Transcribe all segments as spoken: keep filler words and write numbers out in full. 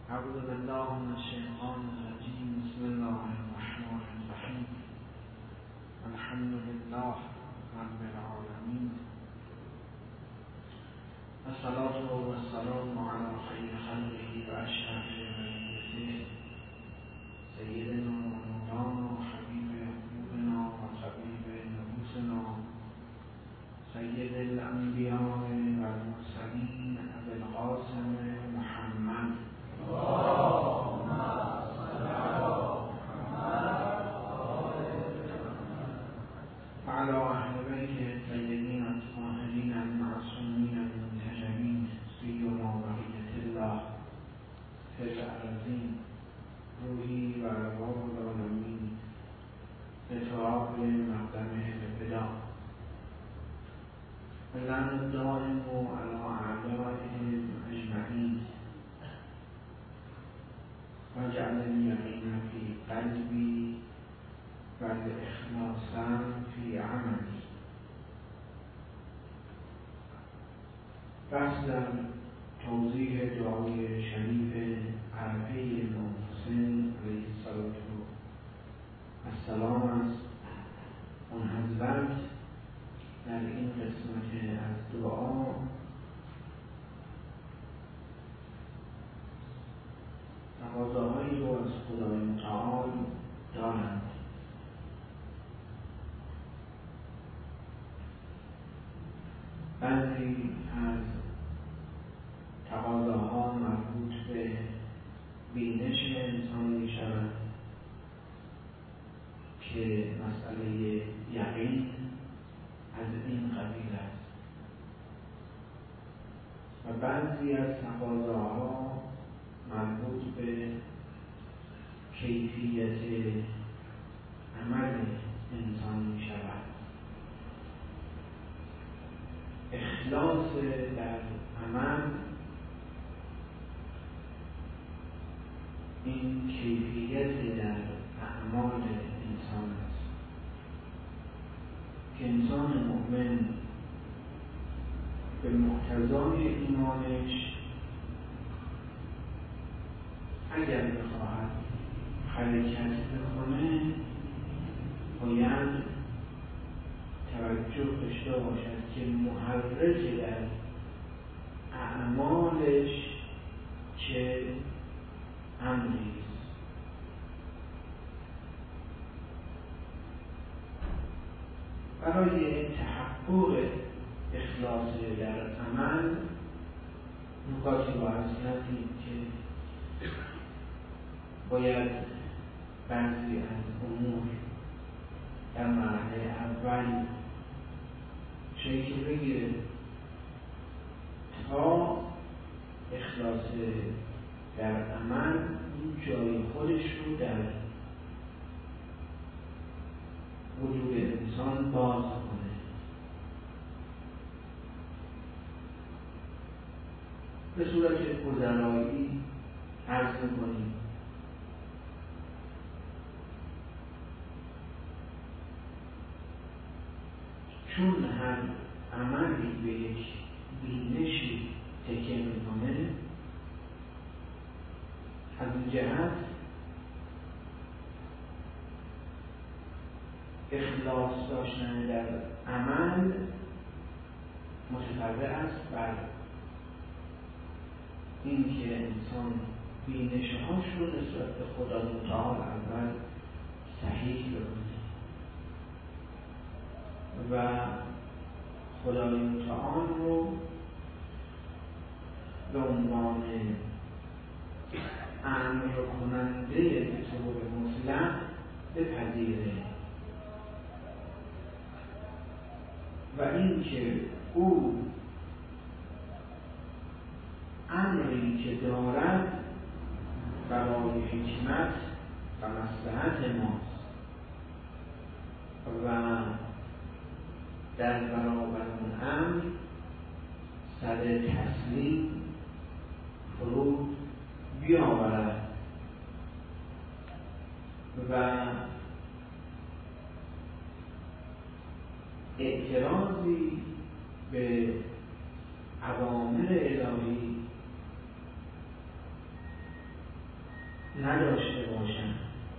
اعوذ بالله من الشیطان الرجیم. بسم الله الرحمن الرحیم. الحمد لله رب العالمین. الصلاة والسلام على خیر خلقه و اشرف بریته سیدنا و مولانا حبیب قلوبنا و طبیب نفوسنا سید الانبیاء و المرسلین ابی القاسم محمد اللهم صل علی محمد و علی اهل بیت الطیبین الطاهرین المعصومین المنتجبین سیما بقیة الله فی الارضین روحی و ارواح العالمین اتعاب مقدمه البدا اللعن الدائم علی اعدائهم اجمعین واجعل اليقین فی قلبی و الاخلاص فی عملی. بحث در توضیح دعای شریف عرفه امام حسین علیه السلام است. اون حضرت در این قسمت از دعا تقاضاهایی رو از خدای متعال دارند. بعضی از تقاضاها مربوط به بینش انسان می شود که مسئله یقین از این قبیل است و بعضی از تقاضاها مربوط به کیفیت عمل انسان می شود. اخلاص در عمل این کیفیت در اعمال انسان است که انسان مؤمن به مقتضای ایمانش اگر بخواهد حرکت بکنه باید توجه داشته باشد که محرک در اعمالش چه امری است. برای تحقق اخلاص در عمل نکاتی با حضرتی که باید بعضی از امور در مرحله اول شکل بگیره تا اخلاص در عمل این جای خودش رو در وجود انسان باز کنه. به صورت گذرایی عرض می‌کنیم چون هر عملی به یک بینشی تکیه می‌کنه، از این جهت اخلاص داشتن در عمل متفرع است بر این که انسان بینش‌هاش رو نسبت به خدا متعال اول صحیح بکنه و خدای متعال رو به عنوان امر کننده به طور مطلق بپذیره و این که او امری که دارد برای حکمت و مصلحت ماست و در برابر اون امر سر تسلیم فرود بیاورد و اعتراضی به اوامر الهی نداشته باشند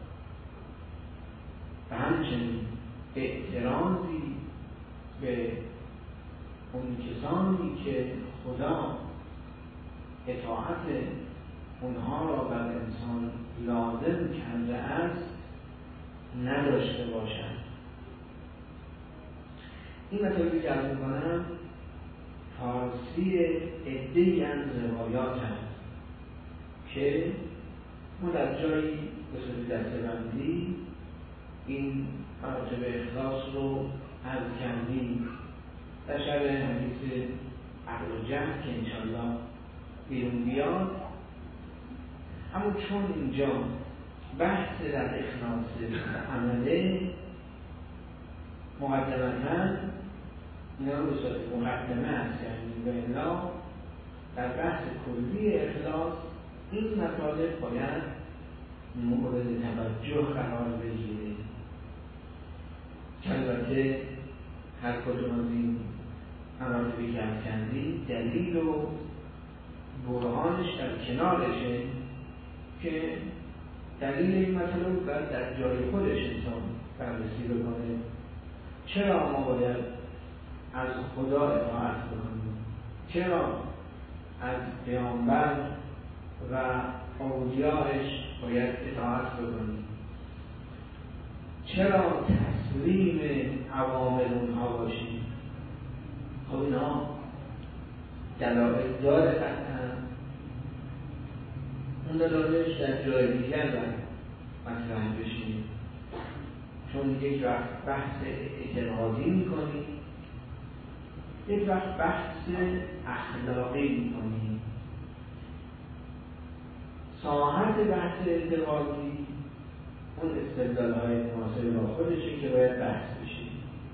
و همچنین اعتراضی به اون کسانی که خدا اطاعت اونها را بر انسان لازم کرده است نداشته باشند. این مطالبی که عرض می‌کنم فارسی عده‌ای از روایات هست که ما در جایی به صورت دسته‌بندی این مراتب اخلاص رو عرض کردیم در شرح حدیث عقل و جهل که انشاءالله بیرون بیاد. اما چون اینجا بحث در اخلاص عمله مقدمتاً اینا رو به صورت مقدمه است، یعنی به الا در بحث کلی اخلاص این مطالب باید مورد توجه قرار بگیره که البته هر کدوم از این مراتبی که عرض کردیم دلیل و برهانش در کنارشه که دلیل این مطلب باید در جای خودش انسان بررسی بکنه. چرا ما باید از خدا اطاعت بکنیم؟ چرا از پیامبر و اولیاءش باید اطاعت بکنیم؟ چرا تسلیم اوامر اونها باشیم؟ خب اینا دلایل داره قطعا، اون دلایلش در جای دیگر باید مطرح بشیم، چون یک وقت بحث اعتقادی میکنیم، یک وقت بحث اخلاقی میکنیم. ساحت بحث اعتقادی اون استدلال‌های مناسب با خودشه که باید بحث بشه.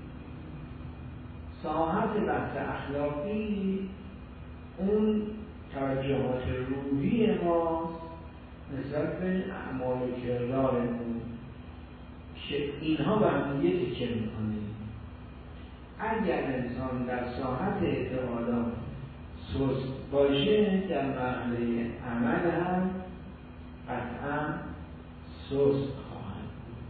ساحت بحث اخلاقی اون توجهات روحی ماست نسبت به اعمال و کردارمون که اینها به هم یه تکه میکنه. اگر انسان در ساحت اعتقادات سست باشه در مرحله عمل هم قطعا سست خواهد بود.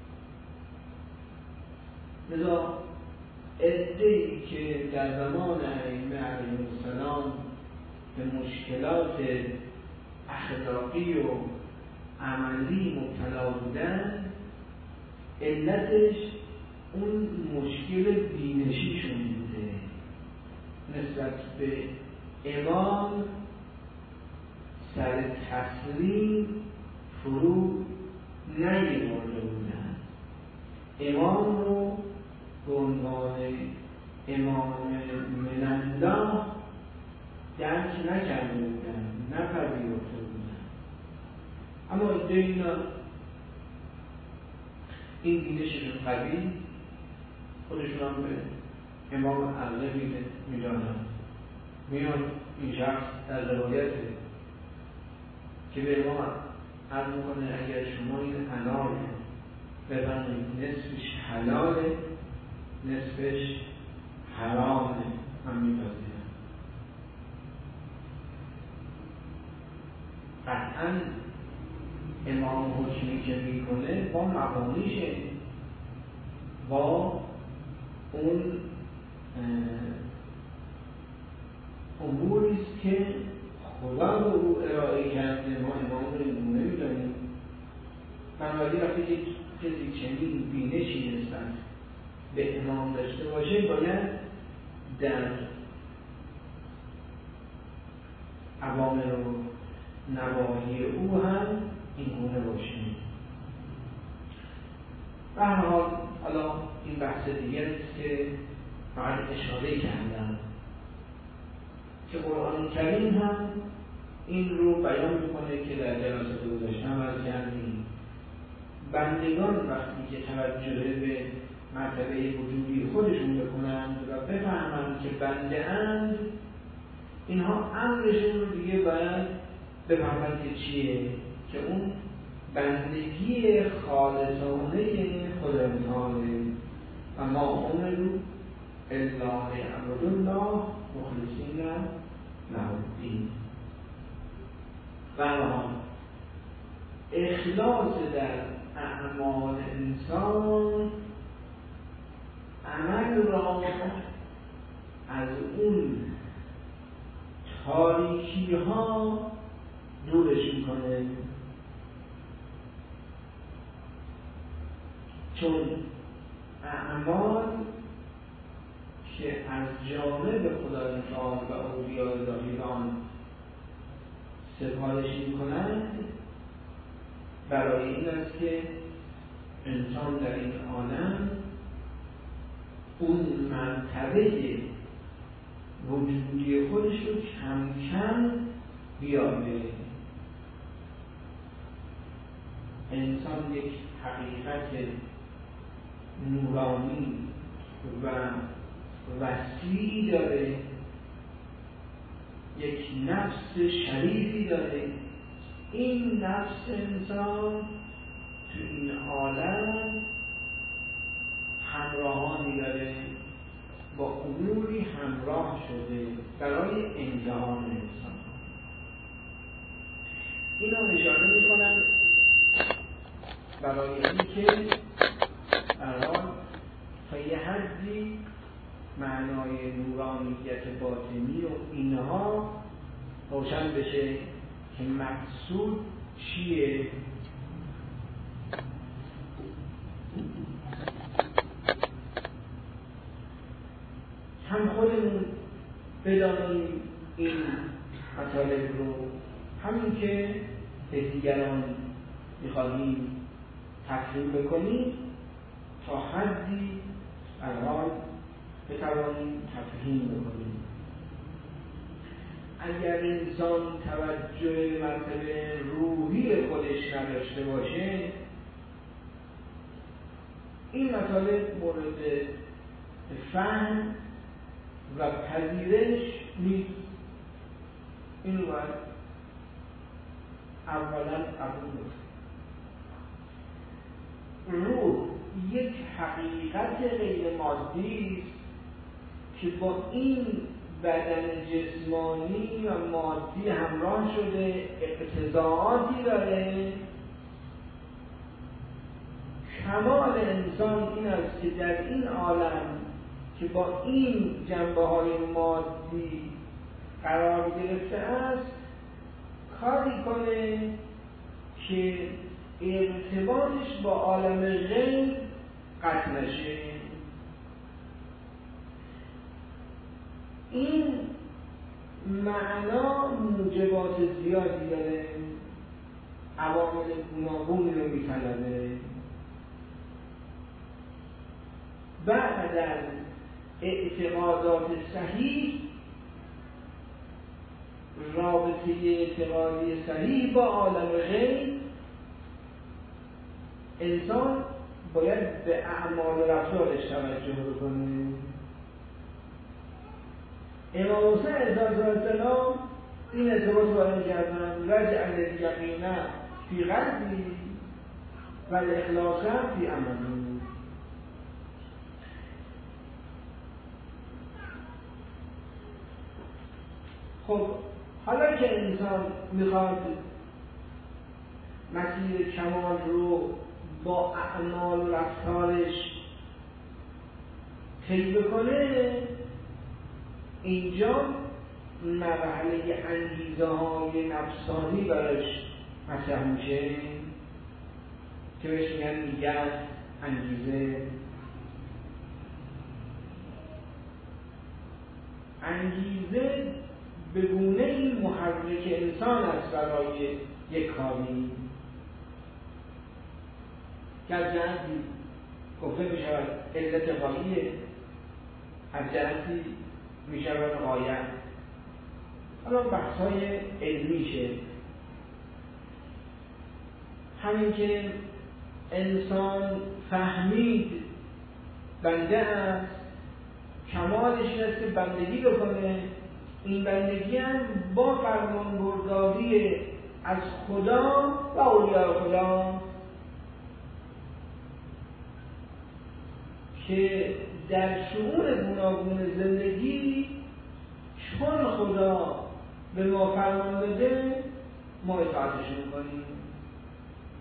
لذا عده‌ای که در زمان ائمه علیهم السلام به مشکلات اخلاقی و عملی مبتلا بودن، علتش اون مشکل بینشیشون بوده، نسبت به امام سر تسلیم فرو نیاورده بودن. امام رو به عنوان امام من الله درک نکرده بودن، نپذیرفته بودن. اما ایده اینا این بینششون قوی، خودشون هم به امام اعظم میدانن. میان این شخص در روایته که به امام عرض میکنه اگر شما این انار ببرید نصفش حلاله نصفش حرامه، من میپذیرم. قطعا امام حکمی که میکنه با مقامیشه، با اون اموریست که خدا رو او ارائه کرده، ما امام رو نمیدانیم. بنابراین وقتی که کسی چنین بینشی نسبت به امام داشته باشه باید در اوامر و نواهی او هم این گونه باشیم. به هر حال حالا این بحث دیگر است که فقط اشاره کردم که قرآن کریم هم این رو بیان میکنه که در جلسات گذشته هم عرض کردیم. بندگان وقتی که توجه به مرتبه وجودی خودشون بکنند و بفهمند که بنده اند، اینها امرشون رو دیگه باید بفهمند که چیه، که اون بندگی خالصانه خداوندانه و ما امروا الا لیعبدوا الله مخلصین له الدین. و اخلاص در اعمال انسان عمل را از اون تاریکی ها دورش میکنه، چون اعمال که از جانب خدای متعال و اولیاء الهیان سفارش میکنند برای این است که انسان در این عالم اون مرتبه وجودی خودش رو کم کم بیاره. انسان یک حقیقت نورانی و وسیعی داره، یک نفس شریفی داره. این نفس انسان تو این عالم همراهانی داره، با اموری همراه شده برای امتحان انسان. اینو اشاره میکنم برای اینکه الان تا یه حدی معنای نورانیت باطنی و اینها روشن بشه که مقصود چیه. هم خودمون بدانیم این مطالب رو، همین که به دیگران میخواهیم تفهیم بکنیم تا حدی الان بتوانیم تفهیم بکنیم. اگر انسان توجه مرتبه روحی خودش نداشته باشه، این مطالب مورد فهم و پذیرش نیست. این رو باید اولا قبول کنیم. روح یک حقیقت غیر مادی است که با این بدن جسمانی و مادی همراه شده، اقتضاعاتی داره. کمال انسان این است که در این عالم که با این جنبه های مادی قرار گرفته است کاری کنه که ارتباطش با عالم غیب قطع نشه. این معنا موجبات زیادی داره، عوامل گوناگونی رو میطلبه. بعد از اعتقادات صحیح، رابطه اعتقادی صحیح با عالم غیب، انسان باید به اعمال و رفتارش توجه بکنه. امام حسین علیه السلام این ارتباط وارد کردن، رجع الیقین فی قلبی و الاخلاص فی عملی. خب حالا که انسان میخواد مسیر کمال رو با اعمال و رفتارش طی بکنه، اینجا مرحله انگیزه های نفسانی براش مطرح میشه که بهش میگن نیت، انگیزه. انگیزه به گونه این محرک انسان است برای یک کاری که از جهتی گفته می شود علت غاییه، از جهتی می شود غایه. حالا بحث های علمیشه. همین که انسان فهمید بنده است، کمالش این است که بندگی بکنه. این بندگی هم با فرمان برداری از خدا و اولیاء خدا که در شؤون گوناگون زندگی چون خدا به ما فرمان بده ما اطاعتش میکنیم.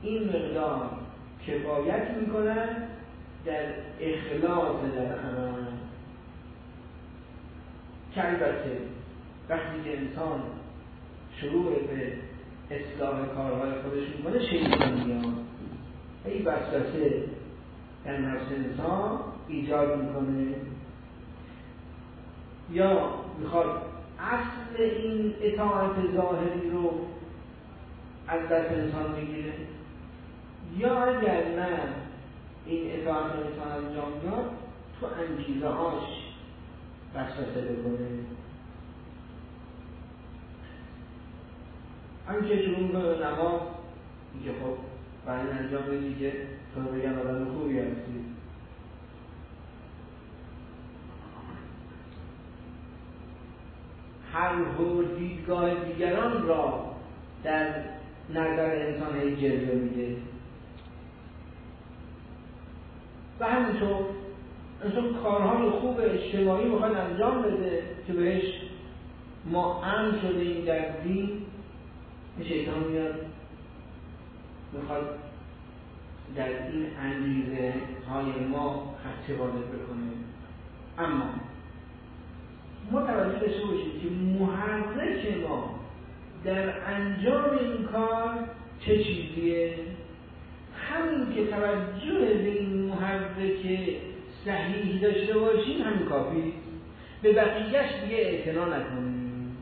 این مقدار کفایت میکنن در اخلاص در عمل. که البته وقتی که انسان شروع به اصلاح کارهای خودش میکنه شیطان میاد ای وسوسه در نفس انسان ایجاد میکنه یا میخواد اصل این اطاعت ظاهری رو از دست انسان بگیره، یا اگر نه این اطاعت رو انسان انجام داد تو انگیزه هاش وسوسه بکنه. همین که شروع میکنه به نماز میگه خب برای انجام بدی که تو بگن آدم خوبی هستی، هر و دیدگاه دیگران را در نظر انسان هی جلوه میده و همینطور انسان کارهای خوب اجتماعی میخواد انجام بده که بهش ما امن شده این در دین، شیطان میاد میخواد در این انگیزه های ما خدشه وارد بکنه. اما متوجه داشته باشید که محرک ما در انجام این کار چه چیزیه؟ همین که توجه به این محرک صحیح داشته باشیم همین کافی، به بقیهش دیگه اعتنا نکنیم.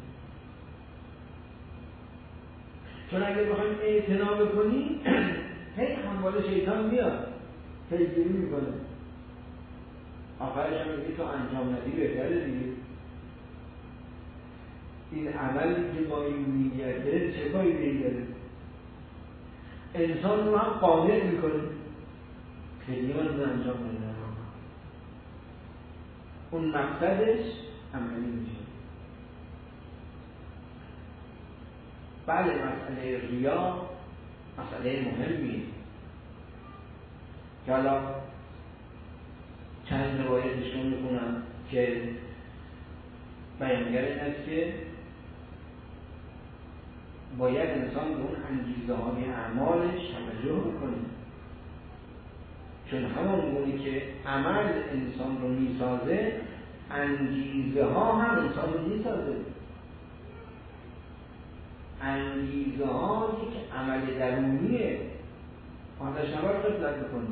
چون اگر بخوایم اعتنا بکنیم هی همواره شیطان میاد پیگیری میکنه، آخرش هم میگه تو انجام ندی بهتره دیگه، این عملی که با این نیته چه فایده‌ای داره؟ انسان رو هم قانع میکنه خیلی من رو انجام ندارم، اون مقصدش عملی میشه. بله مسئله ریا مسئله مهمیه که حالا چند روایتشون میکنم که بیانگر این است که باید انسان به اون انگیزه های اعمالش توجه بکنه، چون همون گونه که عمل انسان رو میسازه انگیزه ها هم انسان رو میسازه. انگیزه ها یک عمل درونیه، آتش نباید غفلت بکنه.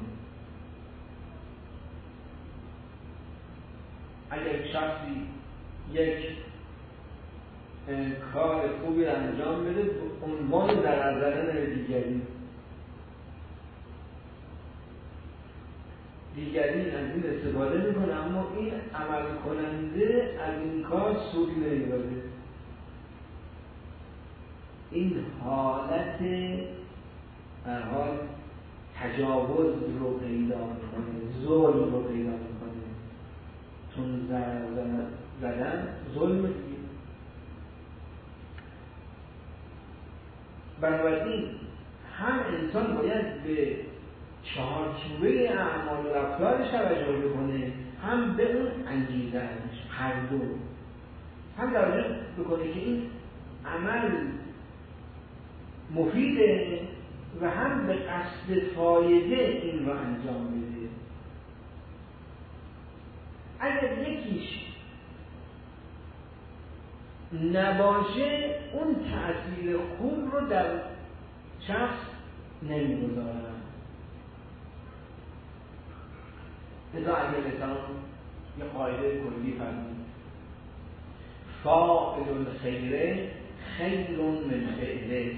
اگر شخصی یک کار خوبی رو انجام بده عنوان ضرر زدن به دیگری دیگری از این استفاده میکنه، اما این عمل کننده از این کار سودی نمیبره. این حالت در حال تجاوز رو پیدا میکنه، ظلم رو پیدا میکنه، چون ضرر زدن ظلم دیگه. بنابراین هم انسان باید به چارچوبه اعمال و رفتارش توجه بکنه، هم به اون انگیزه‌اش، هر دو هم توجه بکنه که این عمل مفیده و هم به قصد فایده این رو انجام بده. اگر یکیش نباشه اون تأثیر خوب رو در شخص نمیگذارن. لذا اگر انسان یه قاعده کلی فرمود فاعل الخیر خیر من فعله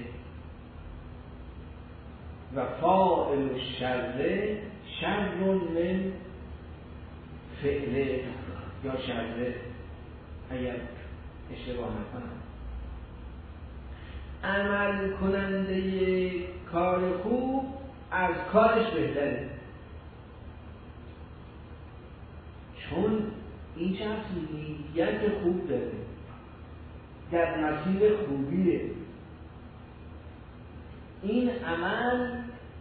و فاعل الشر شر من فعله یا شره، اگر اشتباه نکنم. عمل کننده کار خوب از کارش بهتره، چون این شخص نیت خوب داره، در مسیر خوبیه. این عمل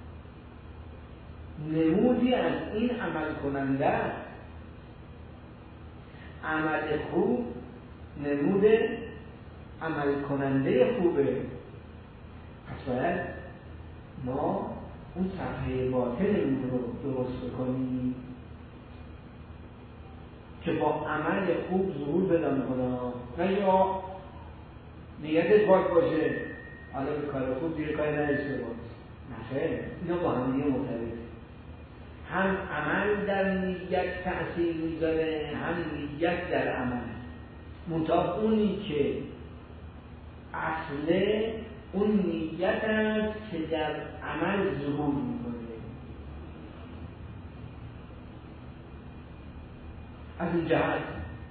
نمودی از این عمل کننده است. عمل خوب نمود عمل کننده خوبه. پس باید ما اون صفحه باطن رو درست بکنی که با عمل خوب ظهور پیدا میکنه، نه یا نیتت پاک باشه حالا به کار خوب دیگه کاری نداشته باش. نه خیر، اینا با هم دیگه مرتبطه. هم عمل در نیت تأثیر میذاره، هم نیت در عمل. منتها اونی که اصله اون نیت است که در عمل ظهور میکنه. از این جهت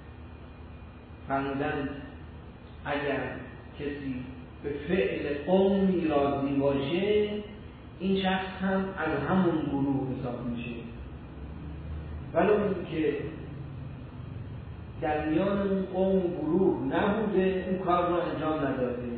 فرمودن اگر کسی به فعل قومی راضی باشه این شخص هم از همون گروه حساب میشه، ولو اینکه در میان اون قوم گروه نبوده اون کار رو انجام نداده.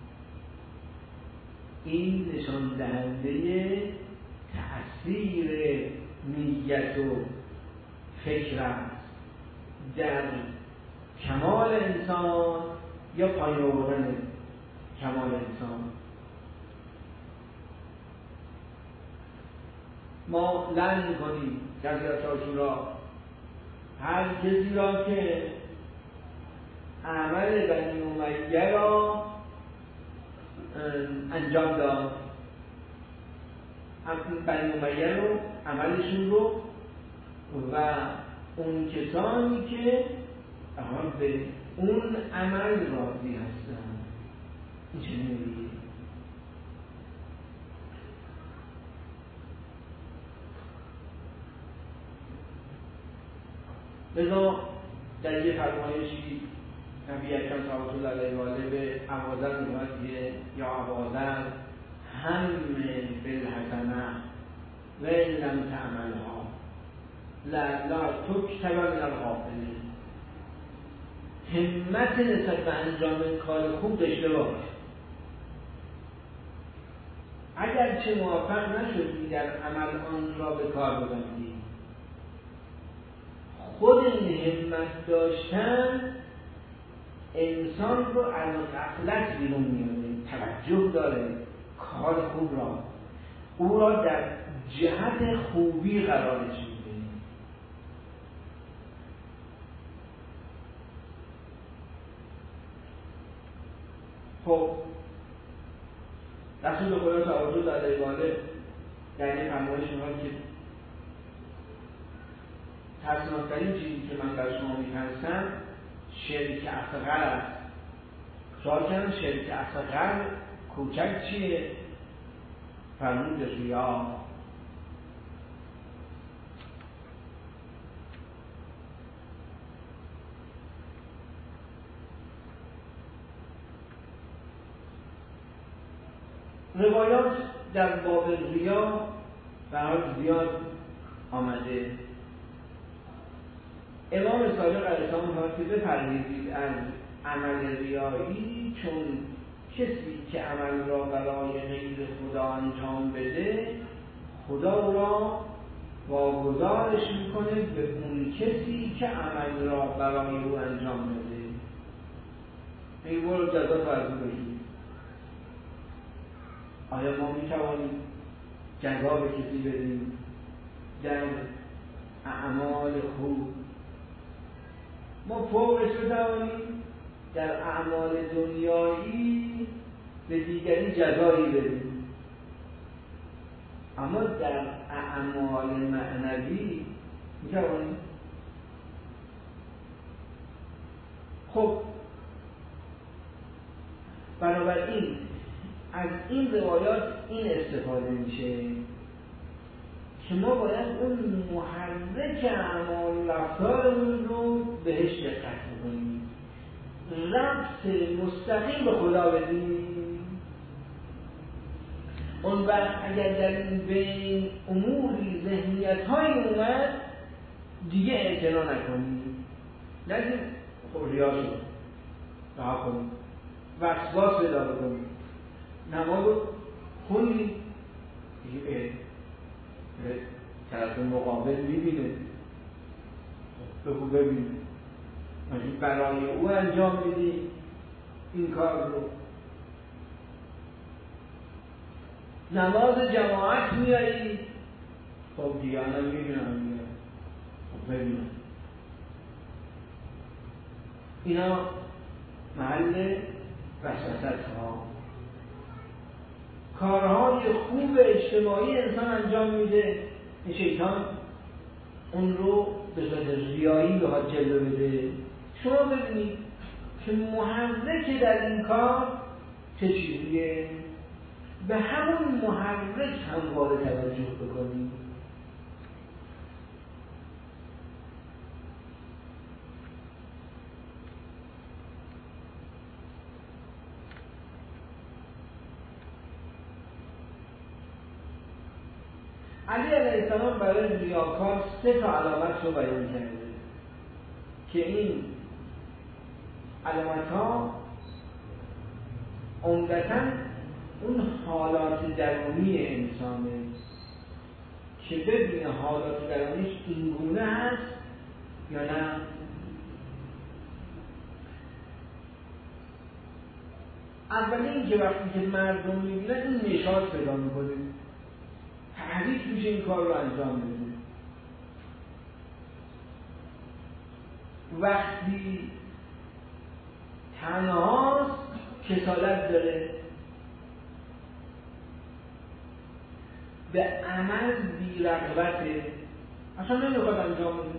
این نشان دهنده تأثیر نیت و فکر است در کمال انسان یا پایین آوردن کمال انسان. ما لعن میکنیم جزیرت عاشورا هر کسی را که عمل بنی امیه را انجام داد، بنی امیه رو عملشون رو و اون کسانی که به اون عمل راضی هستن. این چه نمیگه؟ لذا در یه فرمایشی نبی اکرم صلی الله علیه و آله به ابوذر میگه یا ابوذر هم بالحسنه و ان لم تعملها لعل تکتب من الغافلین. همت نسبت به انجام کار خوب داشته باش. اگرچه موفق نشدی در عمل آن را به کار ببندی، خود این همت داشتن انسان رو از غفلت بیرون میاره، توجه داره کار خوب را، او را در جهت خوبی قرارش میده. خب رسول خدا صلی الله علیه و آله در این فرمایش میگه که ترسناکترین چیزی که من در شما میپرسم شرک اصغر است. سوال کردم شرک اصغر کوچک چیه؟ فرمود ریا. روایات در باب ریا برای زیاد آمده. امام صادق علیه السلام می‌فرماید که بپرهیزید از عمل ریایی، چون کسی که عمل را برای غیر خدا انجام بده خدا او را واگذارش میکنه به اون کسی که عمل را برای او انجام بده. این برو جزا فرضی بگید. آیا ما میتوانیم جزا به کسی بدیم در اعمال خوب؟ ما فوقش بتوانیم در اعمال دنیایی به دیگری جزایی بدیم، اما در اعمال معنوی میتوانیم. خب بنابراین از این روایات این استفاده میشه که ما باید اون محرک اعمال و رفتارمون رو بهش دقت بکنیم، ربط مستقیم به خدا بدیم. اون وقت اگر در این بین اموری ذهنیت های اومد دیگه اعتنا نکنیم، نگیم خب ریا شد رها کنیم، وسواس پیدا بکنیم، نماز رو خوندیم دیگه طرف مقابل میبینه بگو ببینه برای او انجام میدی این کار رو. نماز جماعت میاری، خب دیگران هم میبینم میگم خب ببینم. اینا محل وسوسه ها. کارهای خوب اجتماعی انسان انجام میده، این شیطان اون رو به صورت ریایی بخواد جلوه بده. شما ببینید که محرک در این کار چه چیزیه؟ به همون محرک همواره توجه بکنید. علی علیه السلام برای ریاکار سه تا علامت رو بیان کرده که این علامت ها عمدتاً اون حالات درونی انسانه که ببینه حالات درونیش این گونه هست یا نه. اولی این که وقتی که مردم میبینن این نشاط پیدا میکنه، تحریک میشه این کار رو انجام بده. وقتی تنهاست کسالت داره، به عمل بی‌رغبته، اصلا نمیخواد انجام بده.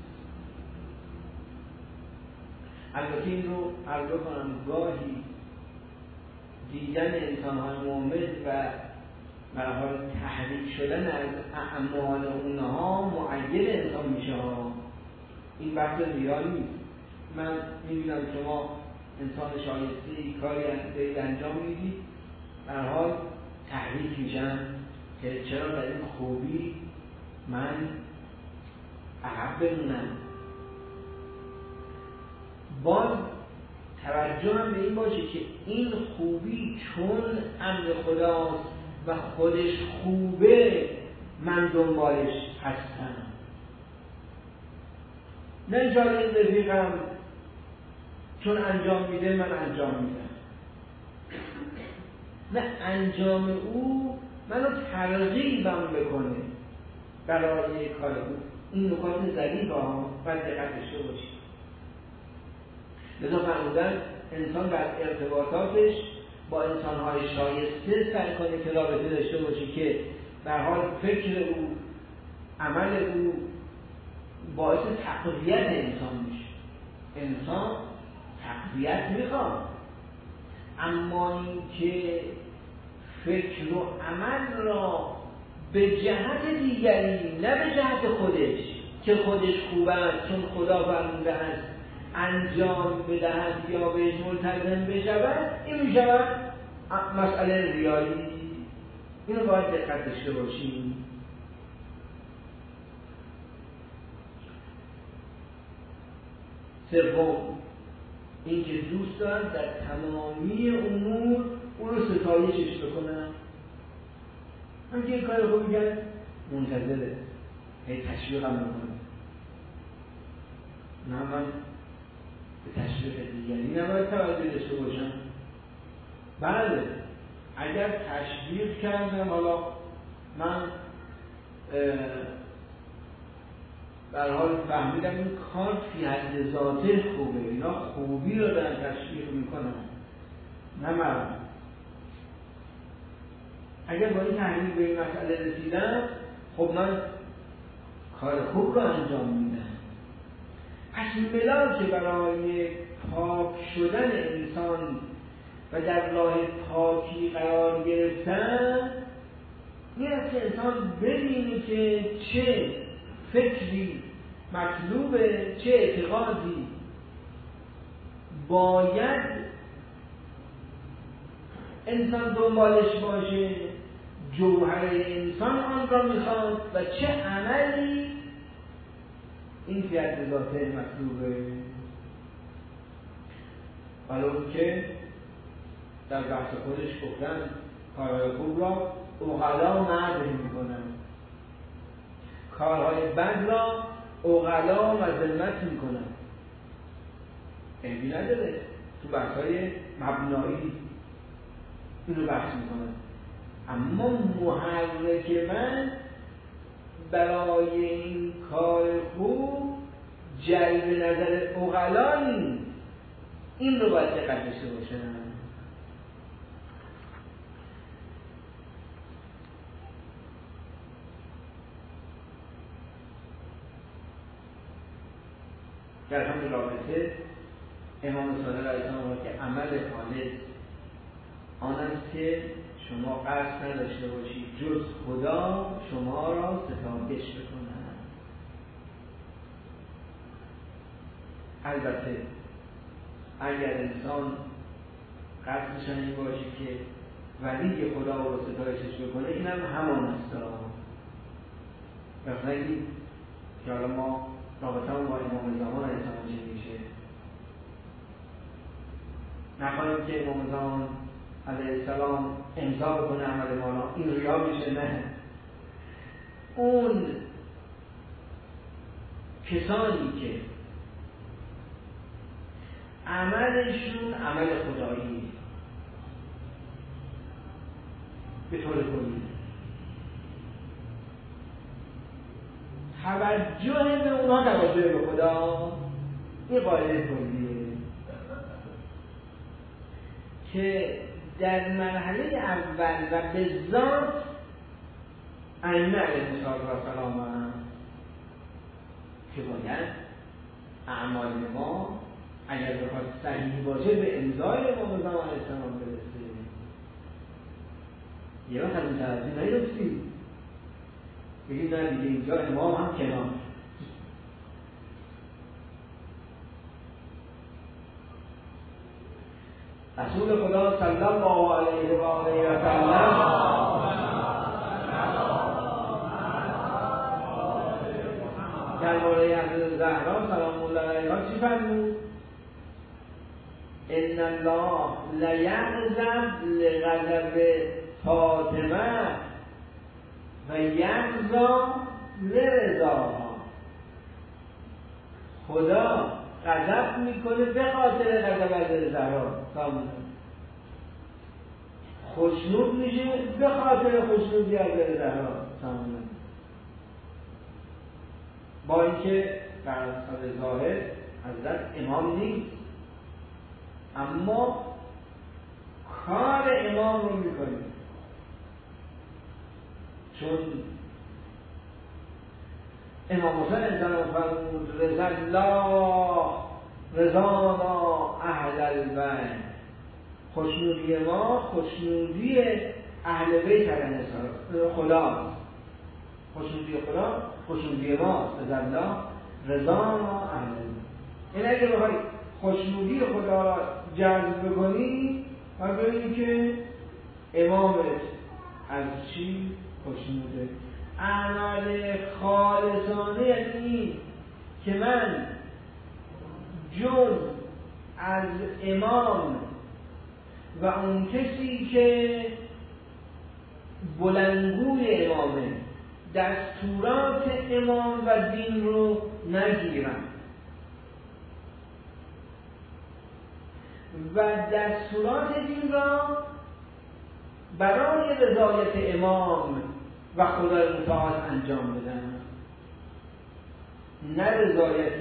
البته این رو عرض کنم گاهی دیدن انسان‌های مؤمن و به حال تحریک شدن از اعمال اونها معید انسان میشه ها. این بحث ریا نیست. من میبینم شما انسان شایسته کاری انجام میدید، به هر حال تحریک میشن که چرا در این خوبی من عقب بمونم. باز توجه هم به این باشه که این خوبی چون امر خداست و خودش خوبه من دنبالش هستم، نه جای این رفیقم چون انجام میده من انجام میدم، نه انجام او منو ترغیبم بکنه برای کار او. این نکات ظریفه ها باید دقت داشته باشید. لذا فرمودن انسان در ارتباطاتش با انسان‌های شایسته سعی کنه که رابطه داشته باشه که به هر حال فکر او، عمل او باعث تقویت انسان میشه. انسان تقویت میخواد، اما این که فکر و عمل را به جهت دیگری نه به جهت خودش که خودش خوبه چون خدا فرموده است انجام بدهد یا بهش ملتزم بشود، این میشود مسئله ریایی. اینو باید دقت داشته باشیم. سوم این که دوست دارن در تمامی امور اون رو ستایشش بکنن. هم که این کار رو بگن منتظره هی تشویق هم بکنه، نه من به تشویق دیگری نباید توجه داشته باشم. بله اگر تشویق کردم، حالا من در حال فهمیدم این کار فی حد ذاته خوبه، اینا خوبی رو دارن تشویق میکنن، نه من. اگر با این تحلیل به این مسئله رسیدم، خب من کار خوب رو انجام میدم. پس ملاک برای پاک شدن انسان و در راه پاکی قرار گرفتن این است که انسان ببینه که چه فکری مطلوبه، چه اعتقادی باید انسان دنبالش باشه، جوهر انسان آن را میخواد و چه عملی این فی حد ذاته مطلوبه. حالا که در بحث خودش گفتن کارهای خوب را عقلا مرد میکنن، کارهای بد را عقلا مذمت میکنن. عیبی نداره، تو بحث‌های مبنایی اینو بحث میکنن. اما محرک من برای این کار خوب جلب نظر عقلا نیست. این رو باید دقت داشته باشم. در همین رابطه امام صادق علیه السلام که عمل خالص آن است که شما قصد نداشته باشید جز خدا شما را ستایش بکند. البته اگر انسان قصدش این باشه که ولی خدا رو ستایشش بکنه، این هم همان است. مثلا این که حالا ما رابطه با امام زمان علیه السلام چه میشه، نخواهیم که امام زمان علیه السلام امضا بکنه عمل ما را، این ریا میشه. نه، اون کسانی که عملشون عمل خدایی به طور کلی توجه به اونها توجه به خدا، این قاعده کلیه که در مرحله اول و به ذات ائمه علیهم السلام هم که باید اعمال ما اگر بخواد صحیح باشه به امضای امام زمان علیه السلام برسه. یه وقت از این توجه نیفتیم بگیم نه دیگه اینجا امام هم کنار. رسول خدا صلی الله علیه و آله و سلم درباره حضرت زهرا سلام الله علیها چی فرمود؟ ان الله لیغضب لغضب فاطمه و یغضا لرضاها. خدا غضب میکنه به خاطر غضب حضرت زهرا، خوشنود میشه به خاطر خوشنودی حضرت زهرا، با اینکه در حضرت ظاهر حضرت امام نیست، اما کار امام رو میکنه. چون امام حسین السلام فرمود رضا الله رضانا اهل البیت، خوشنودی ما خوشنودی اهل بیت علیه خدا، خوشنودی خدا خوشنودی ما، رضا الله رضانا اهل البیت. این اگه بخوای خوشنودی خدا را جذب بکنی باید ببینی که امامت از چی خوشنوده. عمل خالصانه یعنی که من جز از امام و اون کسی که بلندگوی امامه دستورات امام و دین رو نگیرم و دستورات دین را برای رضایت امام و خدای متعال انجام بدن، نه رضایت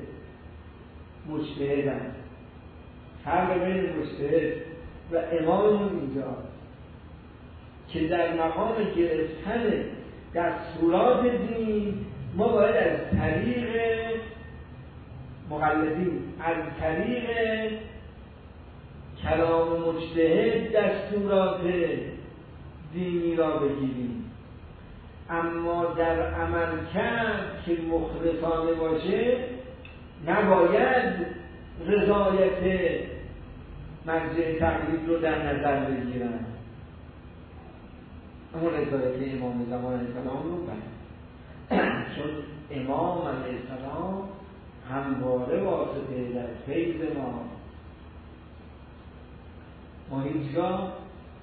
مجتهدن. فرق بین مجتهد و اماممون اینجاست که در مقام گرفتن دستورات دین ما باید از طریق مقلدین، از طریق کلام مجتهد دستورات دینی را بگیریم، اما در عمل کرد که مخلصانه باشه نباید رضایت مرجع تقلید رو در نظر بگیرن، اما رضایت امام زمان علیه السلام رو باید، چون امام علیه السلام همواره واسطه در فیض ما. ما هیچگاه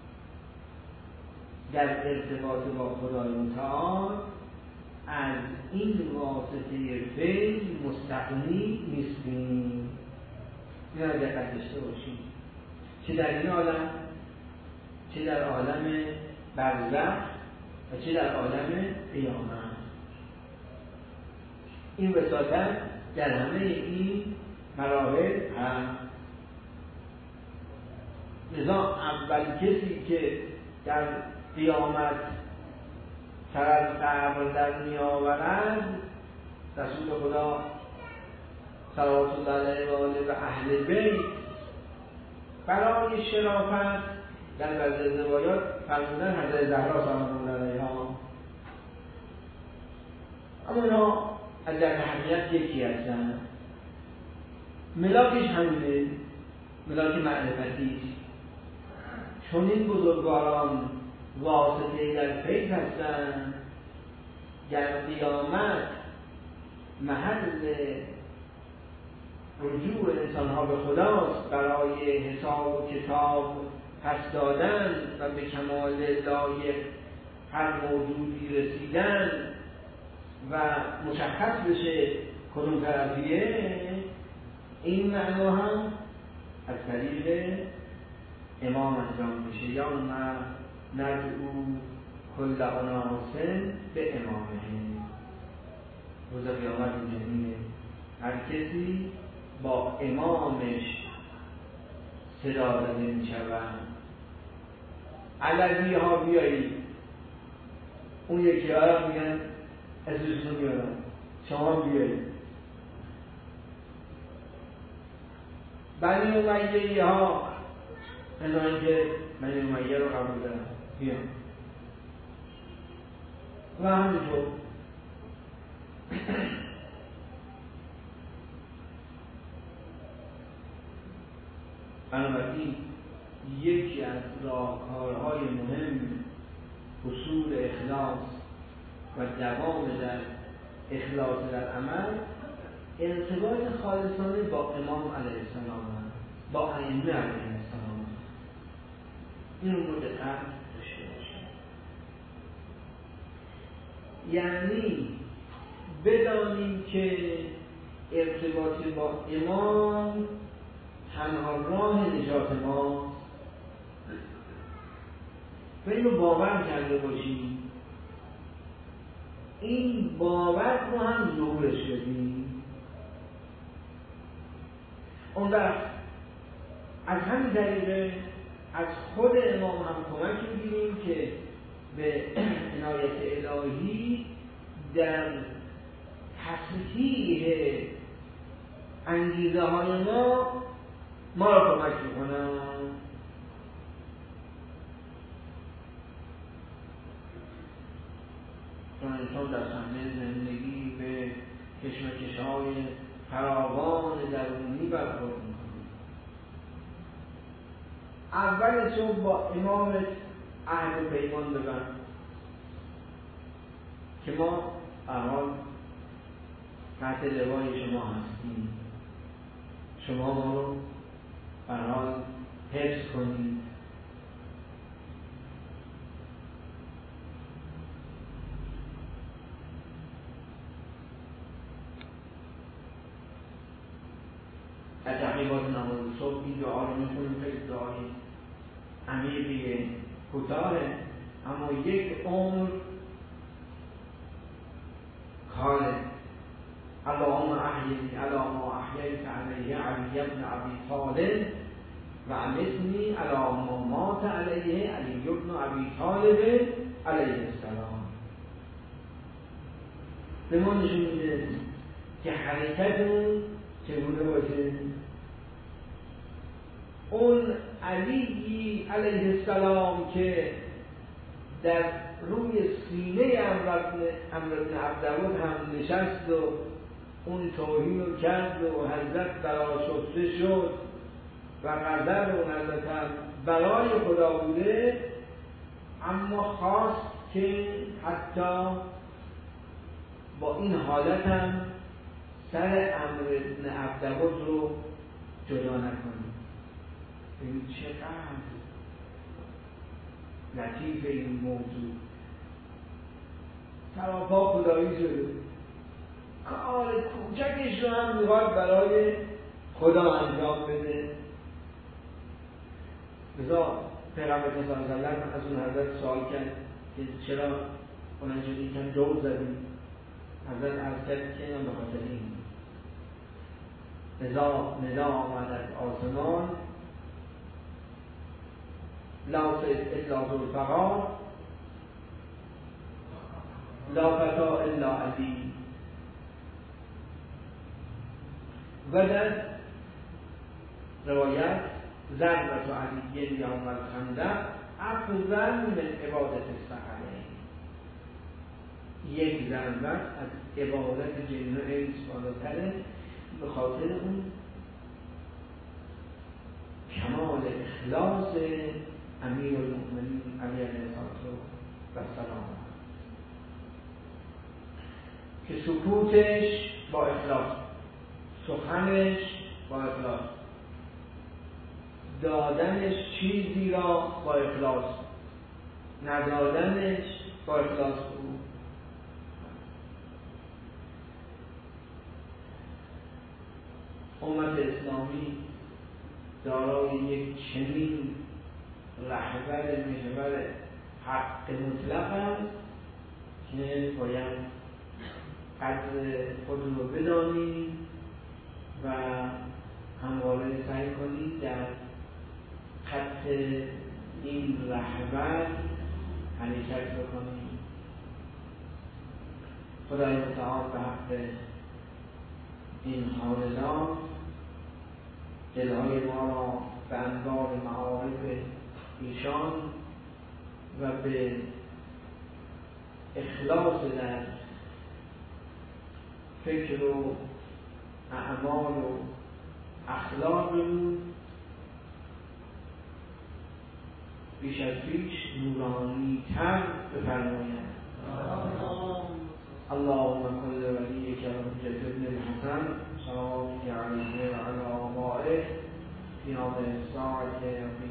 در ارتباط با خدای متعال از این واسطه فیض مستغنی نیستیم. این را دقت داشته باشیم، چه در این عالم چه در عالم برزخ و چه در عالم قیامت. این وساطت در همه این مراحل هست. لذا اول کسی که در قیامت سر از قبر در می آورد رسول خدا صلوات الله علیه و آله و اهل بیت برای شرافت در بعضی روایات فرمودن حضرت زهرا سلام الله علیها، اما اینا از در حقیقت یکی هستن. ملاکش همینه، ملاک معرفتی است. چون این بزرگواران واسطه در فیض هستند، در قیامت محل رجوع انسانها به خداست برای حساب و کتاب پس دادن و به کمال لایق هر موجودی رسیدن و مشخص بشه کدوم طرفیه. این معنا هم از طریق امام انجام میشه. یا ما ندعو کل اناس به امامه. روز قیامت اینجوریه، هر کسی با امامش صدا داده میشوند. علوی ها بیایید، اون یکی ها میگن اسمشون رو بیارن، شما بیایید. بنی امیه ها هنگامی که بنی امیه رو قبول دارن بیان و همینطور بنابراین یکی از راهکارهای مهم حصول اخلاص و دوام در اخلاص در عمل ارتباط خالصانه با امام علیه السلام، با ائمه علیه السلام. این رو مورد دقت داشته باشید. یعنی بدانیم که ارتباط با امام تنها راه نجات ماست و این رو باور کرده باشیم. این باور رو هم ظهورش بدیم. اون وقت از همین طریقه از خود امام هم کمک می‌گیریم که به عنایت الهی در تصحیح انگیزه های ما ما را کمک میکنن. چون انسان در صحنه زندگی به کشمکش‌های فراوان درونی برخورد میکنه. اول تو با امامت عهد و پیمان ببند که ما احال تحت لوای شما هستیم، شما ما رو برحال حفظ کنید. در تحقیقات نماز صبح این دعا رو میخونیم، خیلی دعای عمیقی کوتاهه اما یک عمر کاره. اللهم احیینی علی ما احییت علیه علی ابن ابی طالب و امیتنی علی ما مات علیه علی ابن ابی طالب علیه السلام. به ما نشون میده که حرکتمون چگونه باشه. اون علی علیه السلام که در روی سینه عمرو بن عبدود هم نشست و اون توهین رو کرد و حضرت برآشفته شد و قدر و حضرت هم برای خدا بوده، اما خواست که حتی با این حالت هم سر عمرو بن عبدود رو جدا نکنه. این چقدر لطیف این موضوع، سراپا خدایی شده، کار کوچکش رو هم میخواد برای خدا انجام بده. لذا پیغمبر صلی الله علیه و سلم از اون حضرت سوال کرد که چرا بلند شدی یکم دور زدی؟ حضرت عرض کرد که اینم به خاطر این ندا ندا آمد از آسمان لا الا ذوالفقار لا فتا الا علی. و در روایت ضربت علی یوم الخندق افضل من عبادت الثقلین، یک ضربت از عبادت جن و انس بالاتره، به خاطر اون کمال اخلاص امیرالمؤمنین علی علیه السلام که سکوتش با اخلاص، سخنش با اخلاص، دادنش چیزی را با اخلاص، ندادنش با اخلاص بود. امت اسلامی دارای یک چنین رهبر محور حق مطلق است که باید قدر خود رو بدانید و همواره سعی کنید در خط این رهبر حرکت بکنید. خدای متعال به حق این خاندان دلهای ما را به انوار معارف ایشان و به اخلاص در فکر و اعمال و اخلاقمون بیش از پیش نورانی تر بفرماید. اللهم كل وليك حجة ابن الحسن صلى الله عليه وعلى آبائه في هذه الساعة